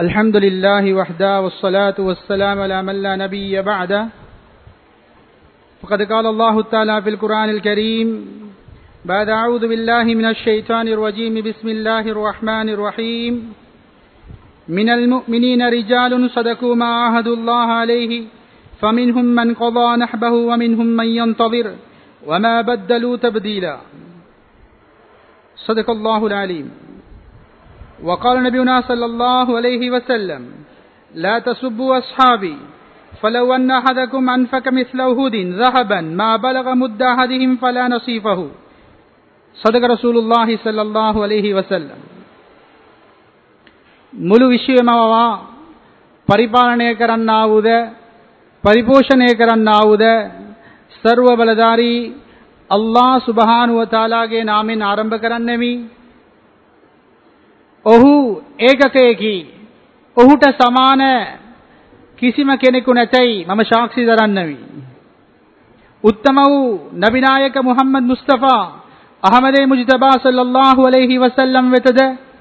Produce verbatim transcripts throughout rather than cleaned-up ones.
الحمد لله وحده والصلاة والسلام على من لا نبي بعده فقد قال الله تعالى في القرآن الكريم بعد أعوذ بالله من الشيطان الرجيم بسم الله الرحمن الرحيم من المؤمنين رجال صدقوا ما عاهدوا الله عليه فمنهم من قضى نحبه ومنهم من ينتظر وما بدلوا تبديلا صدق الله العليم. وقال نبينا صلى الله عليه وسلم لا تسبوا أصحابي فلو أن أحدكم أنفق مثل أحد ذهبا ما بلغ مد أحدهم فلا نصيفه صدق رسول الله صلى الله عليه وسلم. මුළු විශ්වයම පරිපාලනය කරන්නා වූද පරිපෝෂණය කරන්නා වූද සර්ව බලධාරී අල්ලාහ් සුබ්හානහු වතාලාගේ නාමයෙන් ආරම්භ කරන්නෙමි. ඔහු ඒකකයෙකි. ඔහුට සමාන කිසිම කෙනෙකු නැතයි මම සාක්ෂි දරන්නෙමි. උත්තම වූ නබිනායක මුහම්මද් මුස්තෆා අහමදේ මුජ්තබා සල්ලල්ලාහු අලයිහි වසල්ලම් වෙතද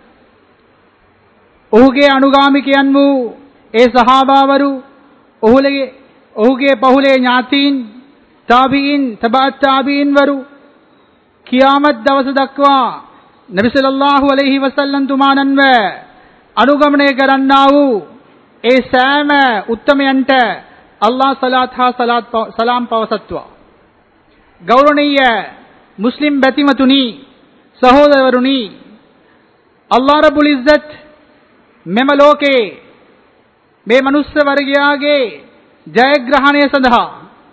ඔහුගේ අනුගාමිකයන් වූ ඒ සහාබාවරු ඔහුගේ ඔහුගේ පහුලේ ඥාතීන් තාබීන් තබාත් තාබීන් වරු කියාමත් දවස දක්වා නබි සල්ලල්ලාහු අලයිහි වසල්ලම් තුමාණන්ව අනුගමනය කරන්නා වූ ඒ සෑම උත්තමයන්ට අල්ලාහ් සලාත් හා සලාත් සලාම් පවසත්වා. ගෞරවනීය මුස්ලිම් බැතිමතුනි, සහෝදරවරුනි, අල්ලාහ් රබ්බුල් ඉස්සත් මෙම ලෝකේ මේ මනුස්ස වර්ගයාගේ ජයග්‍රහණය සඳහා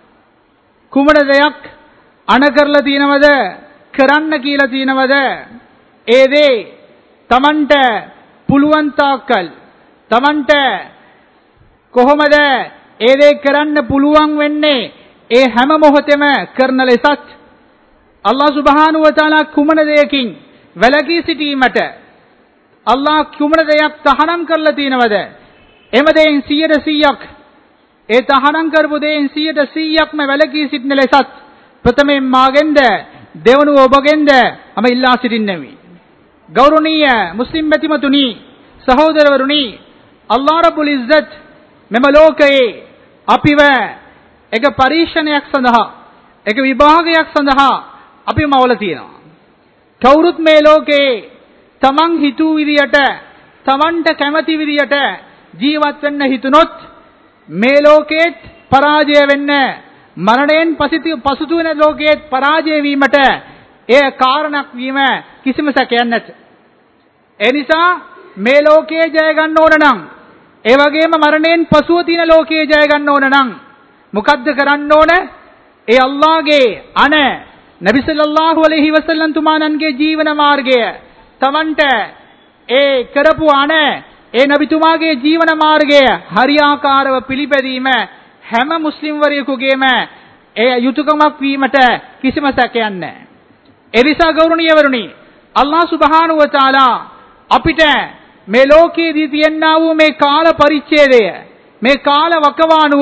කුමන දෙයක් අණ කරලා තියෙනවද, කරන්න කියලා තියෙනවද, ඒ දේ තමන්ට පුළුවන් තාක්කල් තමන්ට කොහොමද ඒ දේ කරන්න පුළුවන් වෙන්නේ, ඒ හැම මොහොතෙම කරන ලෙසත් අල්ලාහ් සුබ්හානහු වතාලා කුමන දෙයකින් වැළකී සිටීමට අල්ලාහ් කුමන දෙයක් තහනම් කරලා තියෙනවද, එම දෙයින් සියයට සීයක් ඒ තහනම් කරපු දෙයින් සියයට සීයක්ම වැළකී සිටින ලෙසත් ප්‍රථමයෙන් මාගෙන්ද දෙවනුව ඔබගෙන්ද මම ඉල්ලා සිටින්නෙමි. ගෞරවනීය මුස්ලිම් බැතිමතුනි, සහෝදරවරුනි, අල්ලාහ් රබ්බුල් ඉස්සත් මෙම ලෝකයේ අපිව එක පරීක්ෂණයක් සඳහා, එක විභාගයක් සඳහා අපි මවලා තියෙනවා. කවුරුත් මේ ලෝකයේ තමන් හිතූ විදියට තමන්ට කැමති විදියට ජීවත් වෙන්න හිතුනොත් මේ ලෝකෙත් පරාජය වෙන්න, මරණයෙන් පසුතු වෙන ලෝකෙත් පරාජය වීමට එය කාරණක් වීම කිසිම සැකයක් නැත. ඒ නිසා මේ ලෝකයේ ජය ගන්න ඕන නම්, ඒ වගේම මරණයෙන් පසුව තියෙන ලෝකයේ ජය ගන්න ඕන නම් මොකද්ද කරන්න ඕන? ඒ අල්ලාහගේ අන නබි සල්ලල්ලාහු අලයිහි වසල්ලම් තුමාණන්ගේ ජීවන මාර්ගය තමන්ට ඒ කරපු අන ඒ නබිතුමාගේ ජීවන මාර්ගය හරියාකාරව පිළිපැදීම හැම මුස්ලිම් වරයෙකුගේම ඒ යුතුයකමක් වීමට කිසිම සැකයක් නැහැ. ඒ නිසා ගෞරවනීයවරුනි, අල්ලාහ් සුබ්හානහු වතාලා අපිට මේ ලෝකයේදී තියෙනා වූ මේ කාල පරිච්ඡේදය, මේ කාල වකවානුව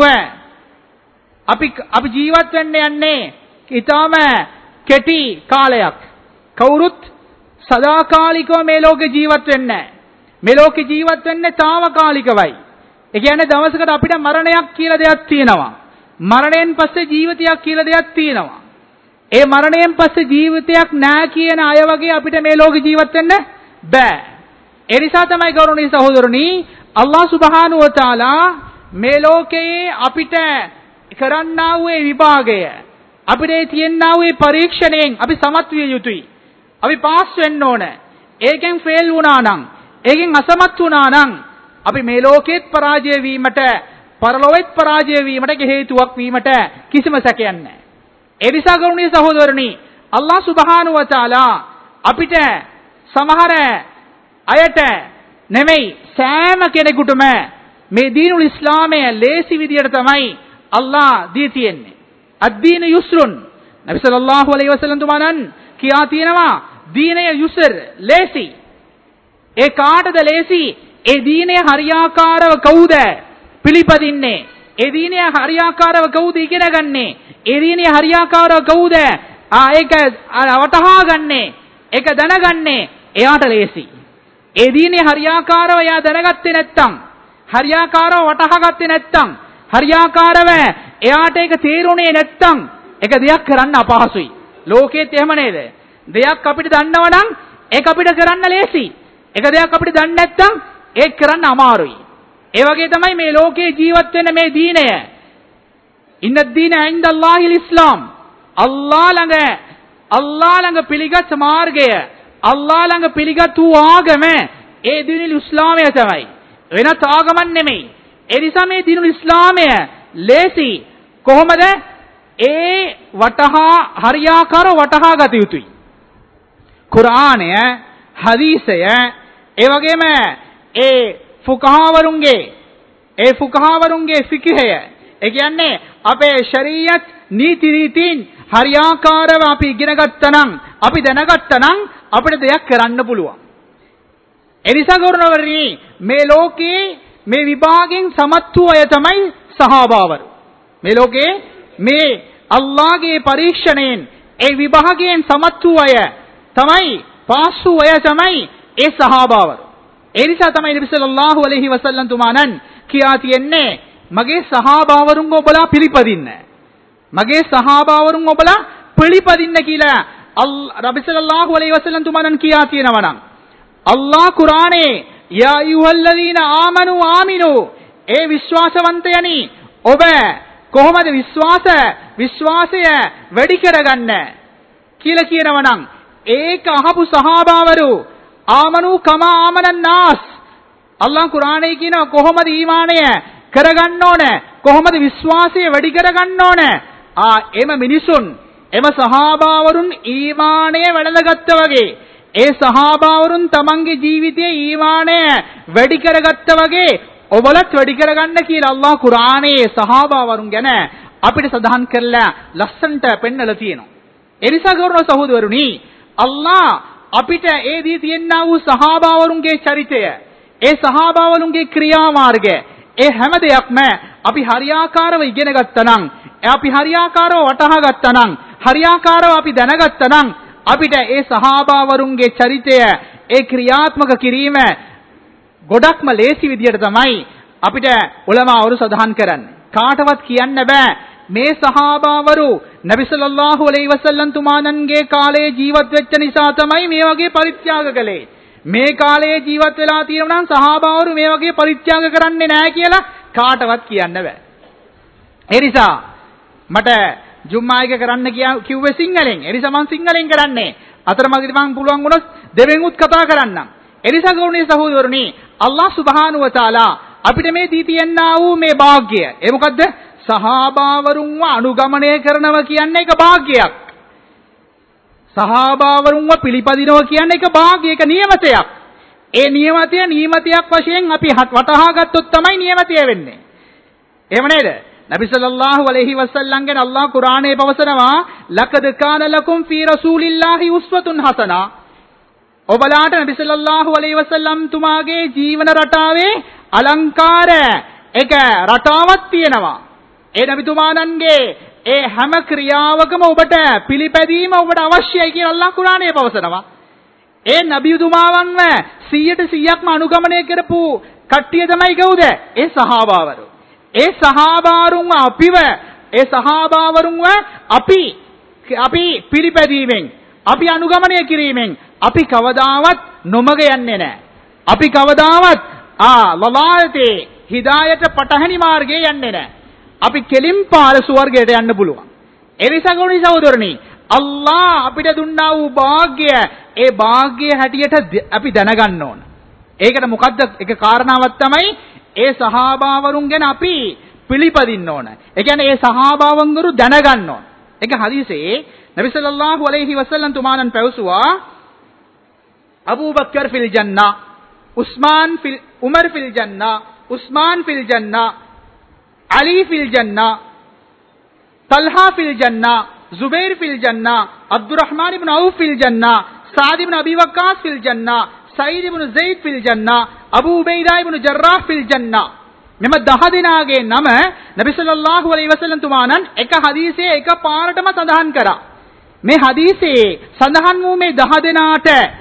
අපි අපි ජීවත් වෙන්න යන්නේ ඊටාම කෙටි කාලයක්. කවුරුත් සදාකාලිකව මේ ලෝකේ ජීවත් වෙන්නේ නැහැ. මේ ලෝකේ ජීවත් වෙන්නේ తాවකාලිකවයි. ඒ කියන්නේ දවසකට අපිට මරණයක් කියලා දෙයක් තියෙනවා. මරණයෙන් පස්සේ ජීවිතයක් කියලා දෙයක් තියෙනවා. ඒ මරණයෙන් පස්සේ ජීවිතයක් නැහැ කියන අය වගේ අපිට මේ ලෝකේ ජීවත් වෙන්න බෑ. ඒ නිසා තමයි ගෞරවනීය සහෝදරනි, අල්ලාහ් සුබ්හානහු වතාලා මේ ලෝකයේ අපිට කරන්නා වූ විභාගය, අපිට තියෙනා වූ පරීක්ෂණයෙන් අපි සමත් විය යුතුයි. අපි පාස් වෙන්න ඕන. ඒකෙන් ෆේල් වුණා නම්, ඒකෙන් අසමත් වුණා නම් අපි මේ ලෝකෙත් පරාජය වීමට, පරලොවෙත් පරාජය වීමට හේතුවක් වීමට කිසිම සැකයක් නැහැ. ඒ නිසා ගෞරවනීය සහෝදරනි, අල්ලාහ් සුබ්හානහු වතාලා අපිට සමහර අයට නෙමෙයි සෑම කෙනෙකුටම මේ දීනුල් ඉස්ලාමය ලේසි විදියට තමයි අල්ලාහ් දී තියෙන්නේ. අද්දීන යුස්රුන්. නබි සල්ලල්ලාහු අලයිහි වසල්ලම් තුමාණන් කියා තියෙනවා දීනය යුසර්, ලේසි. ඒ කාටද ලේසි? ඒ දීනය හරියාකාරව කවුද පිළිපදින්නේ? ඒ දීනය හරියාකාරව කවුද ඉගෙන ගන්නේ? ඒ දීනය හරියාකාරව කවුද ආ ඒක වටහා ගන්නේ? ඒක දැනගන්නේ? එයාට ලේසි. ඒ දීනේ හරියාකාරව එයා දැනගත්තේ නැත්තම්, හරියාකාරව වටහා ගත්තේ නැත්තම්, හරියාකාරව එයාට ඒක තේරුනේ නැත්තම් ඒක දෙයක් කරන්න අපහසුයි. ලෝකෙත් එහෙම නේද? දෙයක් අපිට දන්නව නම් ඒක අපිට කරන්න ලේසි. ඒක දෙයක් අපිට දන්නේ නැත්තම් ඒක කරන්න අමාරුයි. ඒ වගේ තමයි මේ ලෝකේ ජීවත් වෙන මේ දීනය. ඉන්න දීන ඉන්දල්ලාහිල් ඉස්ලාම්. අල්ලාහ් ළඟ අල්ලාහ් ළඟ පිළිගත් මාර්ගය, අල්ලාහ් ළඟ පිළිගත් වූ ආගම ඒ දීනුල් ඉස්ලාමය තමයි. වෙනත් ආගමක් නෙමෙයි. ඒ නිසා මේ දීනුල් ඉස්ලාමය ලේසි. කොහොමද? ඒ වටහා හරියාකාරව වටහා ගත යුතුයි. කුර්ආනය, හදීසය, ඒ වගේම ඒ ෆුකහාවරුන්ගේ ඒ ෆුකහාවරුන්ගේ ෆික්හය, ඒ කියන්නේ අපේ ශරීයත් නීති රීතීන් හරියාකාරව අපි ඉගෙන ගත්තනම්, අපි දැනගත්තනම් අපිට දෙයක් කරන්න පුළුවන්. එනිසා ගෞරවණීය මේ ලෝකේ මේ විභාගයෙන් සමත් වූ අය තමයි සහාබාවරු. මේ ලෝකේ මේ අල්ලාහගේ පරීක්ෂණයෙන් ඒ විභාගයෙන් සමත් වූ අය තමයි, පාස් වූ අය තමයි ඒ සහාබාවරු. ඒ නිසා තමයි නබි සල්ලල්ලාහු අලයිහි වසල්ලම් තුමාණන් කියා තියෙන්නේ මගේ සහාබාවරුන් ඔබලා පිළිපදින්න. මගේ සහාබාවරුන් ඔබලා පිළිපදින්න කියලා නබි සල්ලල්ලාහු අලයිහි වසල්ලම් තුමාණන් කියා තියෙනවා නම් අල්ලාහ් කුර්ආනයේ යා අයුහල්ලදීන ආමනු ආමිනු, ඒ විශ්වාසවන්තයනි ඔබ කොහොමද විශ්වාස විශ්වාසය වැඩි කරගන්න කියලා කියනවා නම් ඒක අහපු සහාබාවරු ආමනු කමා ආමනන් නාස්, අල්ලාහ් කුර්ආනයේ කියනවා කොහොමද ඊමානය කරගන්න ඕන, කොහොමද විශ්වාසය වැඩි කරගන්න ඕන. ආ එම මිනිසුන්, එම සහාබාවරුන් ඊමානය වැඩඳගත්තා වගේ, ඒ සහාබාවරුන් තමන්ගේ ජීවිතයේ ඊමානය වැඩි කරගත්තා වගේ ඔබලත් වැඩි කරගන්න කියලා අල්ලාහ් කුර්ආනයේ සහාබාවරුන් ගැන අපිට සඳහන් කරලා ලස්සන්ට පෙන්නලා තියෙනවා. ඒ නිසා ගෞරව සහෝදරවරුනි, අල්ලාහ් අපිට ඒ දී තියෙනා වූ සහාබාවරුන්ගේ චරිතය, ඒ සහාබාවරුන්ගේ ක්‍රියාමාර්ගය, ඒ හැම දෙයක්ම අපි හරියාකාරව ඉගෙන ගත්තා නම්, අපි හරියාකාරව වටහා ගත්තා නම්, හරියාකාරව අපි දැනගත්තා නම් අපිට ඒ සහාබාවරුන්ගේ චරිතය, ඒ ක්‍රියාත්මක කිරීම ගොඩක්ම ලේසි විදියට තමයි අපිට උලමාවරු සඳහන් කරන්නේ. කාටවත් කියන්න බෑ මේ සහාබාවරු නබි සල්ලල්ලාහු අලයිහි වසල්ලම් තුමාණන්ගේ කාලේ ජීවත් වෙච්ච නිසා තමයි මේ වගේ පරිත්‍යාග කළේ. මේ කාලේ ජීවත් වෙලා තියෙනවා නම් සහාබාවරු මේ වගේ පරිත්‍යාග කරන්නේ නැහැ කියලා කාටවත් කියන්න බෑ. ඒ නිසා මට ජුම්මා එක කරන්න කිව්වේ සිංහලෙන්. ඒ නිසා මම සිංහලෙන් කරන්නේ. අතරමඟදී මම පුළුවන් වුණොත් දෙවෙනුත් කතා කරන්නම්. ඒ නිසා ගෞරවනීය සහෝදරනි, අල්ලාහ් සුබ්හානහු වතාලා අපිට මේ දී තියන්නා වූ මේ වාග්ය, ඒ මොකද්ද? සහාබාවරුන්ව අනුගමනය කරනවා කියන්නේ ඒක වාග්යයක්. සහාබාවරුන්ව පිළිපදිනවා කියන්නේ ඒක වාග්ය, ඒක නියමතයක්. ඒ නියමතය නියමතයක් වශයෙන් අපි වටහා ගත්තොත් තමයි නියමතය වෙන්නේ. එහෙම නේද? නබි සල්ලල්ලාහු අලයිහි වසල්ලම් ගැන අල්ලාහ් කුර්ආනයේ පවසනවා ලකද් කාන ලකුම් ෆී රසූලිල්ලාහි උස්වතුන් හසනා. ඔබලාට නබි සල්ලල්ලාහු අලයිහි වසල්ලම් තුමාගේ ජීවන රටාවේ අලංකාර එක රටාවක් තියෙනවා. ඒ නබිතුමාණන්ගේ ඒ හැම ක්‍රියාවකම ඔබට පිළිපැදීම ඔබට අවශ්‍යයි කියලා අල්ලාහ් කුර්ආනයේ පවසනවා. ඒ නබිතුමාවන්ව සීයට සීයක්ම අනුගමනය කරපු කට්ටිය තමයි කවුද? ඒ සහාබාවරු. ඒ සහාබාරුන්ව අපිව ඒ සහාබාවරුන්ව අපි අපි පිළිපැදීමෙන්, අපි අනුගමනය කිරීමෙන් අපි කවදාවත් නොමග යන්නේ නැහැ. අපි කවදාවත් ආ ලලායතේ හිදායට පටහැනි මාර්ගයේ යන්නේ නැහැ. අපි කෙලින් පාර ස්වර්ගයට යන්න පුළුවන්. ඒ නිසා ගෞරවනීය සහෝදරනි, අල්ලාහ් අපිට දුන්නා වූ වාග්ය, ඒ වාග්ය හැටියට අපි දැනගන්න ඕන. ඒකට මොකද්ද? එක කාරණාවක් තමයි ඒ සහාබාවරුන් ගැන අපි පිළිපදින්න ඕන. ඒ කියන්නේ ඒ සහාබාවන්වරු දැනගන්න ඕන. ඒක හදීසේ නබි සල්ලල්ලාහු අලයිහි වසල්ලම් තුමාණන් පැවසුවා අබූ බකර් ෆිල් ජන්නා, උස්මාන් ෆිල් උමර් ෆිල් ජන්නා, උස්මාන් ෆිල් ජන්නා, අලි ෆිල් ජන්නා, තල්හා ෆිල් ජන්නා, زبير في الجنة, عبد الرحمن بن عوف في الجنة, سعد بن أبي وقاص في الجنة, سعيد بن زيد في الجنة, أبو عبيدة بن جراح في الجنة. මෙම දහ දෙනාගේ නම නබි සල්ලල්ලාහු අලයිහි වසල්ලම් තුමාණන් එක හදීසේ එක පාරටම සඳහන් කරා. මේ හදීසේ සඳහන් වූ මේ දහ දෙනාට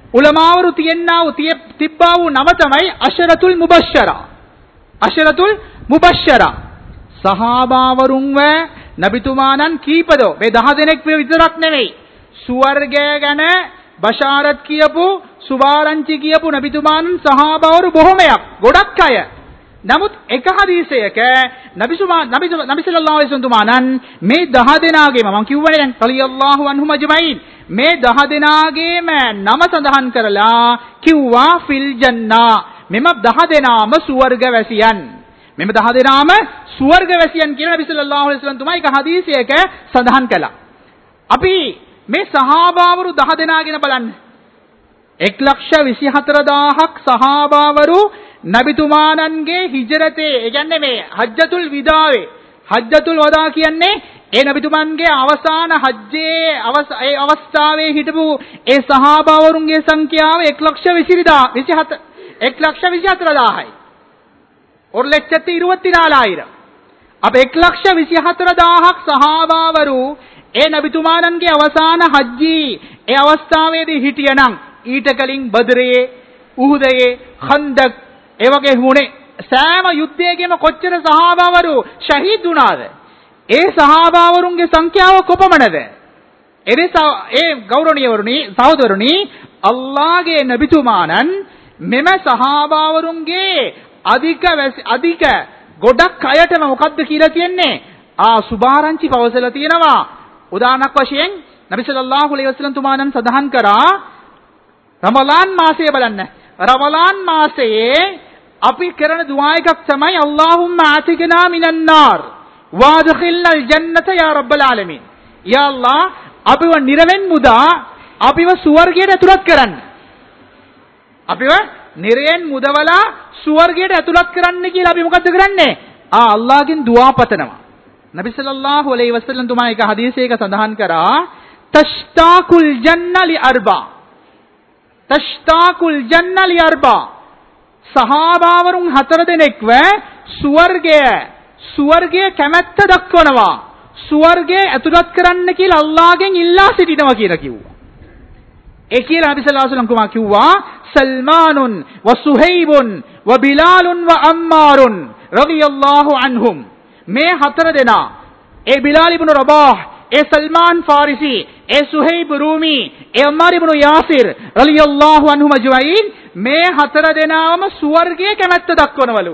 උලමාවරු තියන්නා වූ තිබ්බා වූ නම තමයි අෂරතුල් මුබෂ්ෂරා. අෂරතුල් මුබෂ්ෂරා. සහාබාවරුන්ව නබිතුමාණන් කීපදෝ මේ දහ දෙනෙක් විතරක් නෙවෙයි. ස්වර්ගය ගැන බෂාරත් කියපු සුභාරංචි කියපු නබිතුමාණන් සහාබාවරු බොහොමයක් ගොඩක් අය. නමුත් එක හදීසයක නබිසුමා නබි නබි සල්ලල්ලාහු අලයිහි වසල්ලම් මේ දහ දෙනාගේම මම කියවනේ දැන් රලියල්ලාහු අන්හුම අජමයින් මේ දහ දෙනාගේම නම සඳහන් කරලා කිව්වා ෆිල් ජන්නා මෙම දහ දෙනාම ස්වර්ගවැසියන් මෙම දහ දෙනාම ස්වර්ගවැසියන් කියලා නබි සල්ලල්ලාහු අලයිහි වසල්ලම් තුමා එක හදීසයක සඳහන් කළා. අපි මේ සහාබාවරු දහ දෙනා ගැන බලන්න. එක ලක්ෂ විසිහතර දාහක් සහාබාවරු නබිතුමාණන්ගේ හිජරතේ ඒ කියන්නේ මේ හජ්ජතුල් විදාවේ හජ්ජතුල් වදා කියන්නේ ඒ නබිතුමන්ගේ අවසාන හජ්ජේ ඒ අවස්ථාවේ හිටපු ඒ සහාබාවරුන්ගේ සංඛ්‍යාව එක ලක්ෂ විසිහතර එක ලක්ෂ විසිහතර දාහයි. ஒரு லட்சத்தி இருபத்தி நாலாயிரம். அப்ப එක ලක්ෂ විසිහතර දාහක් සහාබාවරු ඒ නබිතුමාණන්ගේ අවසාන හජ්ජී ඒ අවස්ථාවේදී හිටියනම් ඊට කලින් බදරේ උහුදේ ඛන්දක් ඒ වගේ වුණේ සෑම යුද්ධයකම කොච්චර සහාබාවරු ශහීද් වුණාද? ඒ සහාබාවරුන්ගේ සංඛ්‍යාව කොපමණද? එනිසා ඒ ගෞරවණීයවරුනි සහෝදරණි අල්ලාහගේ නබිතුමාණන් මෙම සහාබාවරුන්ගේ අධික අධික ගොඩක් අයටම මොකද්ද කියලා කියන්නේ? ආ සුභාරංචි පවසලා තියෙනවා. උදාහරණයක් වශයෙන් නබි සල්ලල්ලාහු අලයිහි වසල්ලම් තුමාණන් සඳහන් කරා රමලාන් මාසය බලන්න. රමලාන් මාසයේ අපි කරන දුආ එකක් තමයි අල්ලාහුම්මා ආතිකනා මිනන් නාර් වාදඛිල්නල් ජන්නත යා රබ්බල් ආලමීන්. යා අල්ලාහ් අපිව නිරවෙන් මුදා අපිව ස්වර්ගයට ඇතුළත් කරන්න. අපිව නිරයෙන් මුදවලා ස්වර්ගයට ඇතුළත් කරන්න කියලා අපි මොකද්ද කරන්නේ? ආ අල්ලාහ්ගෙන් දුආ පතනවා. නබි සල්ලල්ලාහු අලයිහි වසල්ලම් තුමා එක හදීසයක සඳහන් කරා තෂ්තාකුල් ජන්න ලි අර්බා තෂ්තාකුල් ජන්න ලි අර්බා සහාබාවරුන් හතර දෙනෙක්ව ස්වර්ගය ස්වර්ගය කැමැත්ත දක්වනවා ස්වර්ගයේ ඇතුළත් කරන්න කියලා අල්ලාහ්ගෙන් ඉල්ලා සිටිනවා කියලා කිව්වා. ඒ කියලා නබි සල්ලල්ලාහු අලයිහි වසල්ලම් කිව්වා සල්මානුන් ව සුහෛබුන් ව බිලාලුන් ව අම්මාරුන් රදියල්ලාහු අන්හුම් මේ හතර දෙනා ඒ බිලාල් ඉබ්නු රබාහ් ඒ සල්මාන් ෆාරිසි ඒ සුහෛබ් රූමි ඒ අම්මාර් ඉබ්නු යාසිර් රලියල්ලාහු අන්හුම අජ්මයින් මේ හතර දෙනාම ස්වර්ගයේ කැමැත්ත දක්වනවලු.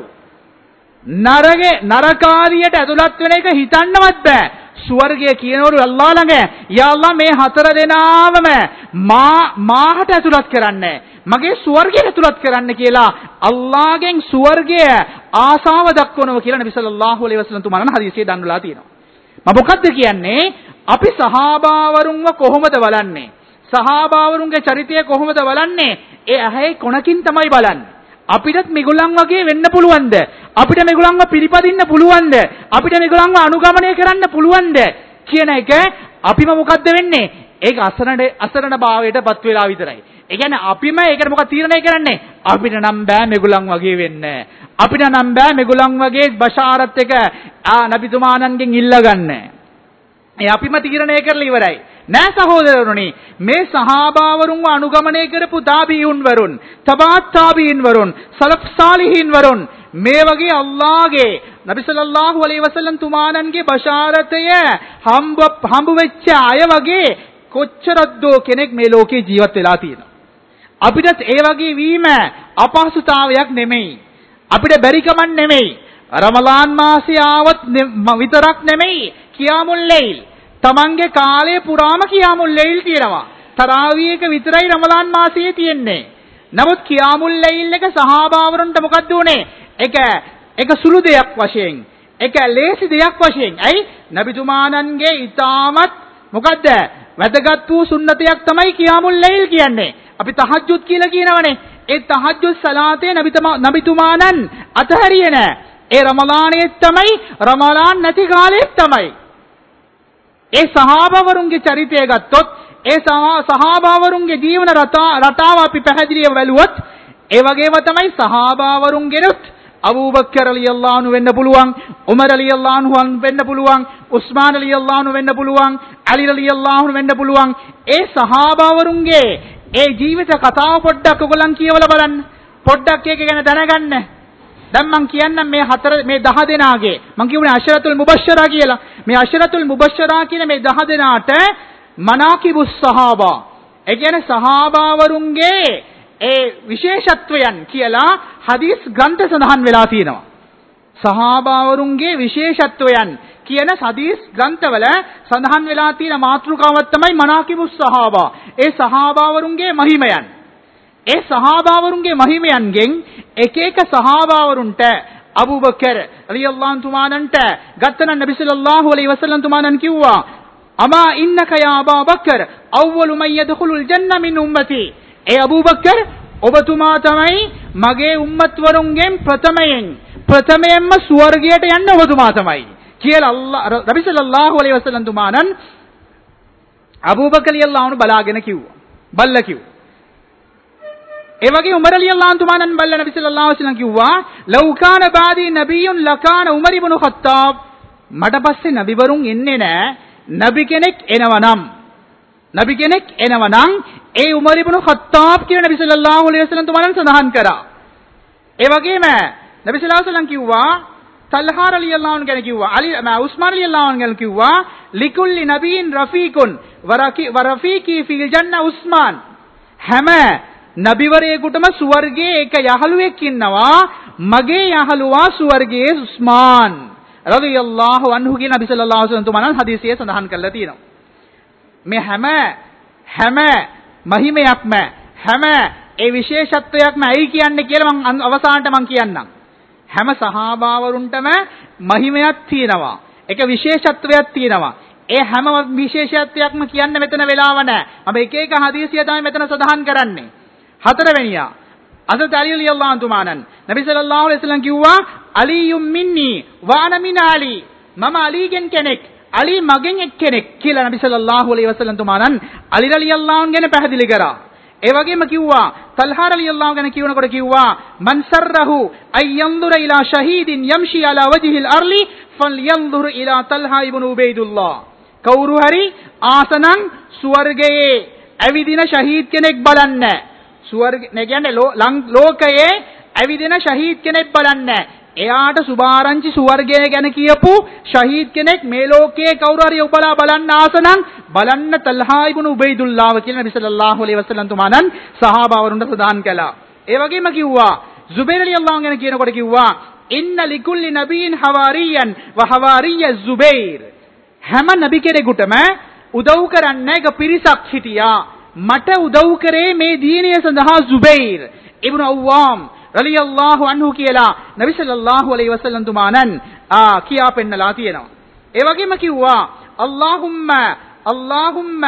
නරගේ නරකාරියට ඇතුළත් වෙන එක හිතන්නවත් බෑ. ස්වර්ගය කියනවලු අල්ලාහ් ළඟ යා අල්ලාහ් මේ හතර දෙනාවම මා මාහට ඇතුළත් කරන්න මගේ ස්වර්ගයට ඇතුළත් කරන්න කියලා අල්ලාහ්ගෙන් ස්වර්ගය ආසාව දක්වනවා කියලා නබි සල්ලල්ලාහු අලයිහි වසල්ලම් තුමාණන් හදීසියේ දන්වලා තියෙනවා. මම මොකද්ද කියන්නේ? අපි සහාබාවරුන්ව කොහොමද බලන්නේ? සහාබාවරුන්ගේ චරිතය කොහොමද බලන්නේ? ඒ ඇහි කොනකින් තමයි බලන්නේ. අපිටත් මේගොල්ලන් වගේ වෙන්න පුළුවන්ද? අපිට මේගොල්ලන්ව පිළිපදින්න පුළුවන්ද? අපිට මේගොල්ලන්ව අනුගමනය කරන්න පුළුවන්ද කියන එක අපිම මොකද්ද වෙන්නේ? ඒක අසරණ අසරණ භාවයට පත් වෙලා විතරයි. ඒ කියන්නේ අපිම ඒකට මොකක් තීරණය කරන්නේ? අපිට නම් බෑ මේගොල්ලන් වගේ වෙන්න. අපිට නම් බෑ මේගොල්ලන් වගේ බෂාරත් එක නබිතුමාණන්ගෙන් ඉල්ලගන්න. ඒ අපිම තීරණය කරලා ඉවරයි. නෑ සහෝදරවරුනි මේ සහාබාවරුන්ව අනුගමනය කරපු තාබීඋන් වරුන් තබාත් තාබීන් වරුන් සලෆ් සාලිහින් වරුන් මේ වගේ අල්ලාහගේ නබි සල්ලල්ලාහු අලයිහි වසල්ලම් තුමාණන්ගේ බෂාරතය හම්බ හම්බ වෙච්ච අය වගේ කොච්චරක්දෝ කෙනෙක් මේ ලෝකේ ජීවත් වෙලා තියෙනවා. අපිටත් ඒ වගේ වීම අපහසුතාවයක් නෙමෙයි. අපිට බැරි කමක් නෙමෙයි. රමලාන් මාසය ආවත් විතරක් නෙමෙයි කියාමුල් ලෛල් තමන්ගේ කාලේ පුරාම කියාමුල් ලෛල් තියෙනවා. තරාවී එක විතරයි රමලාන් මාසයේ තියෙන්නේ. නමුත් කියාමුල් ලෛල් එක සහාබාවරුන්ට මොකද්ද උනේ? ඒක ඒක සුළු දෙයක් වශයෙන්, ඒක ලේසි දෙයක් වශයෙන්. ඇයි? නබිතුමාණන්ගේ ඊටමත් මොකද්ද? වැදගත් වූ සුන්නතයක් තමයි කියාමුල් ලෛල් කියන්නේ. අපි තහජ්ජුද් කියලා කියනවනේ. ඒ තහජ්ජුද් සලාතේ නබිතුමාණන් අතහැරියේ නෑ. ඒ රමලානයේ තමයි රමලාන් නැති කාලයේ තමයි. ඒ සහාබාවරුන්ගේ චරිතය ගත්තොත් ඒ සහාබාවරුන්ගේ ජීවන රටාව අපි පැහැදිලිව බැලුවොත් ඒ වගේම තමයි සහාබාවරුන්ගෙනුත් අබූබකර් රලියල්ලාහු අන්හු වෙන්න පුළුවන්, උමර් රලියල්ලාහු අන්හු වෙන්න පුළුවන්, උස්මාන් රලියල්ලාහු අන්හු වෙන්න පුළුවන්, අලි රලියල්ලාහු අන්හු වෙන්න පුළුවන්. ඒ සහාබාවරුන්ගේ ඒ ජීවිත කතාව පොඩ්ඩක් ඔයගොල්ලන් කියවලා බලන්න. පොඩ්ඩක් ඒක ගැන දැනගන්න. දැන් මම කියන්නම් මේ හතර මේ දහ දෙනාගේ මම කියුනේ අෂරතුල් මුබෂ්ෂරා කියලා. මේ අෂරතුල් මුබෂ්ෂරා කියන මේ දහ දෙනාට මනාකිබුස් සහාබා. ඒ කියන්නේ සහාබාවරුන්ගේ ඒ විශේෂත්වයන් කියලා හදීස් ග්‍රන්ථ සඳහන් වෙලා තියෙනවා. සහාබාවරුන්ගේ විශේෂත්වයන් කියන හදීස් ග්‍රන්ථවල සඳහන් වෙලා තියෙන මාතෘකාවක් තමයි මනාකිබුස් සහාබා. ඒ සහාබාවරුන්ගේ මහිමයන්. ඒ සහාබාවරුන්ගේ මහිමයන්ගෙන් එක එක සහාබාවරුන්ට අබූ බකර් රලියල්ලාහු අන්හු තුමානන්ට ගත්තන නබි සල්ලල්ලාහු අලයිහි වසල්ලම් තුමානන් කිව්වා අමා ඉන්නක යා අබා බකර් අවවලු මන් යදඛුලුල් ජන්න මින් උම්මති. ඒ අබූ බකර් ඔබතුමා තමයි මගේ උම්මත් වරුන්ගෙන් ප්‍රථමයෙන් ප්‍රථමයෙන්ම ස්වර්ගයට යන්න ඔබතුමා තමයි කියලා අල්ලාහ් නබි සල්ලල්ලාහු අලයිහි වසල්ලම් තුමානන් අබූ බකර් රලියල්ලාහු අන්හු බලාගෙන කිව්වා. බල්ලා කිව්වා. ඒ වගේ උමර් රලියල්ලාහු අන්හු තුමානන් බල්ලා නබි සල්ලල්ලාහු අලයිහි වසල්ලම් කිව්වා ලව් කාන බාදී නබියුන් ලකාන උමර් ඉබ්නු ඛත්තාබ්. මට පස්සේ නබිවරුන් එන්නේ නැහැ. නබි කෙනෙක් එනවනම් නබි කෙනෙක් එනවනම් ඒ උමර් ඉබ්නු ඛත්තාබ් කියන නබි සල්ලල්ලාහු අලයිහි වසල්ලම් තුමානන් සඳහන් කරා. ඒ වගේම නබි සල්ලල්ලාහු අලයිහි වසල්ලම් කිව්වා තල්හා රලියල්ලාහු අන්හු ගැන කිව්වා අලි උස්මාන් රලියල්ලාහු අන්හු ගැන කිව්වා ලිකුල්ලි නබියින් රෆීකුන් වරෆීකි ෆිල් ජන්න උස්මාන්. හැම නබිවරයෙකුටම ස්වර්ගයේ එක යහළුවෙක් ඉන්නවා. මගේ යහළුවා ස්වර්ගයේ උස්මාන් රලියල්ලාහු අන්හු කියන නබි සල්ලල්ලාහු අලයිහි වසල්ලම් තුමානන් හදීසියේ සඳහන් කරලා තියෙනවා. මේ හැම හැම මහිමයක්ම හැම ඒ විශේෂත්වයක්ම ඇයි කියන්නේ කියලා මම අවසානට මම කියන්නම්. හැම සහාබාවරුන්ටම මහිමයක් තියෙනවා. ඒක විශේෂත්වයක් තියෙනවා. ඒ හැම විශේෂත්වයක්ම කියන්න මෙතන වෙලාව නැහැ. මම එක එක හදීසිය තමයි මෙතන සඳහන් කරන්නේ. හතරවෙනියා හසරත් අලි රලියල්ලාහු අන්හු තුමානන් නබි සල්ලල්ලාහු අලයිහි වසල්ලම් කිව්වා අලියුම් මින්නි වාන මින අලි. මම අලිගෙන් කෙනෙක් අලි මගෙන් එක්කෙනෙක් කියලා නබි සල්ලල්ලාහු අලයිහි වසල්ලම් තුමානන් අලි රලියල්ලාහු අන්හු ගැන පැහැදිලි කරා. ඒ වගේම කිව්වා තල්හා රලියල්ලාහු ගැන කියනකොට කිව්වා මන් සර්රහු අය යන්දුර ඉලා ෂහීදින් යම්ෂි අලා වජිහිල් අර්ලි ෆල්යන්දුර ඉලා තල්හා ඉබ්නු උබයිදුල්ලාහ්. කවුරු හරි ආසනම් ස්වර්ගයේ ඇවිදින ෂහීද් කෙනෙක් බලන්න. ස්වර්ග නේ කියන්නේ ලෝකයේ ඇවිදින ෂහීද් කෙනෙක් බලන්න. එයාට සුභාරංචි ස්වර්ගය ගැන කියපු ෂහීද් කෙනෙක් මේ ලෝකයේ කවුරු හරි ඔබලා බලන්න ආසනම් බලන්න තල්හා ඉබ්නු උබයිදුල්ලාහ් කියලා නබි සල්ලල්ලාහු අලයිහි වසල්ලම් තුමානන් සහාබාවරුන්ට සදාන් කළා. ඒ වගේම කිව්වා සුබෛර් රලියල්ලාහු ගැන කියනකොට කිව්වා ඉන්න ලිකුල්ලි නබියින් හවාරියන් ව හවාරිය සුබෛර්. හැම නබි කෙනෙකුටම උදව් කරන්න එක පිරිසක් හිටියා. මට උදව් කරේ මේ දීනිය සඳහා සුබෛර් ඉබ්නු අව්වාම් රලියල්ලාහු අන්හු කියලා නබි සල්ලල්ලාහු අලයිහි වසල්ලම් තුමානන් ආ කියා පෙන්නලා තියෙනවා. ඒ වගේම කිව්වා අල්ලාහුම්ම අල්ලාහුම්ම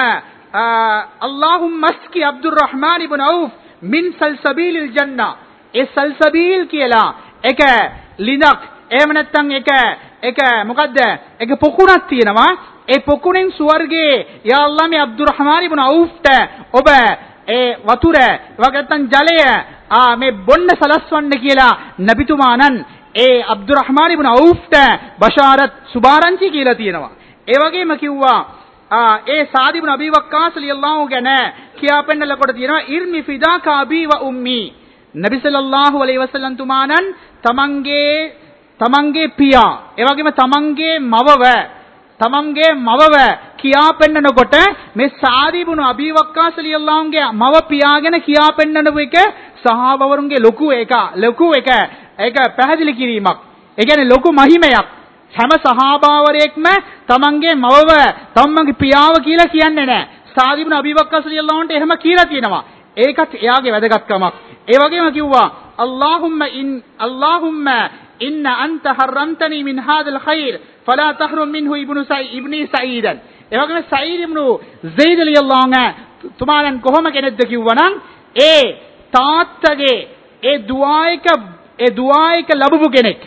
අල්ලාහුම්ම අස්කි අබ්දුර්රහ්මාන් ඉබ්නු අවුෆ් මින් සල්සබීලිල් ජන්නා. ඒ සල්සබීල් කියලා එක ලිඳක් එහෙම නැත්නම් එක එක මොකද්ද එක පොකුණක් තියෙනවා. ඒ පොකුණෙන් ස්වර්ගයේ යා අල්ලාහ් මේ අබ්දුර්රහ්මාන් ඉබ්නු අවුෆ්ට ඔබ ඒ වතුර වගේ නැත්නම් ජලය ආ මේ බොන්න සලස්වන්න කියලා නබිතුමානන් ඒ අබ්දුර්රහ්මාන් ඉබ්නු අවුෆ්ට බෂාරත් සුභාරංචි කියලා තියෙනවා. ඒ වගේම කිව්වා ආ ඒ සාද් ඉබ්නු අබී වක්කාස් රලියල්ලාහු ගැන කියා පෙන්නලා කොට තියෙනවා ඉර්මි ෆිදාකා අබී ව උම්මි. නබි සල්ලල්ලාහු අලයිහි වසල්ලම් තුමානන් තමන්ගේ තමන්ගේ පියා ඒ වගේම තමන්ගේ මවව තමන්ගේ මවව කියා පෙන්නනකොට මේ සාද් ඉබ්නු අබී වක්කාස් රලියල්ලාහුගේ මව පියාගෙන කියා පෙන්නනු එක සහාබවරුන්ගේ ලොකු එක ලොකු එක ඒක පැහැදිලි කිරීමක්. ඒ කියන්නේ ලොකු මහිමයක්. හැම සහාබාවරයෙක්ම තමන්ගේ මවව තමන්ගේ පියාව කියලා කියන්නේ නැහැ. සාද් ඉබ්නු අබී වක්කාස් රලියල්ලාහුන්ට එහෙම කියලා තියෙනවා. ඒකත් එයාගේ වැදගත්කමක්. ඒ වගේම කිව්වා අල්ලාහුම්ම ඉන් අල්ලාහුම්ම ඉන්න අන්ත හරම්තනි මින් හාදල් ඛෛර් ෆලා තහරුම් මින්හු ඉබ්නු සයි ඉබ්නි සঈදන්. ඒ වගේම සঈද් ඉබ්නු සයිද් රලියල්ලාහු තුමාණන් කොහොම කෙනෙක්ද කිව්වනම් ඒ තාත්තගේ ඒ දුආයක ඒ දුආයක ලැබපු කෙනෙක්.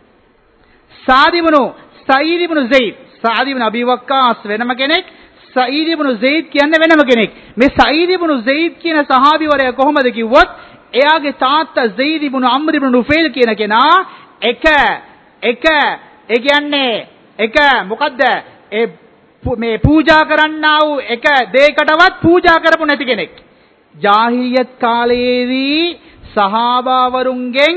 සාද් ඉබ්නු සঈද් ඉබ්නු සයිද් සාද් ඉබ්නු අබී වක්කාස් වෙනම කෙනෙක්. සঈද් ඉබ්නු සයිද් කියන්නේ වෙනම කෙනෙක්. මේ සঈද් ඉබ්නු සයිද් කියන සහාබිවරයා කොහොමද කිව්වොත් එයාගේ තාත්තා සයිද් ඉබ්නු අම්ර් ඉබ්නු නුෆෛල් කියන කෙනා එක එක ඒ කියන්නේ එක මොකද්ද ඒ මේ පූජා කරන්නා වූ එක දෙයකටවත් පූජා කරපු නැති කෙනෙක්. ජාහිලියත් කාලයේදී සහාබාවරුන්ගෙන්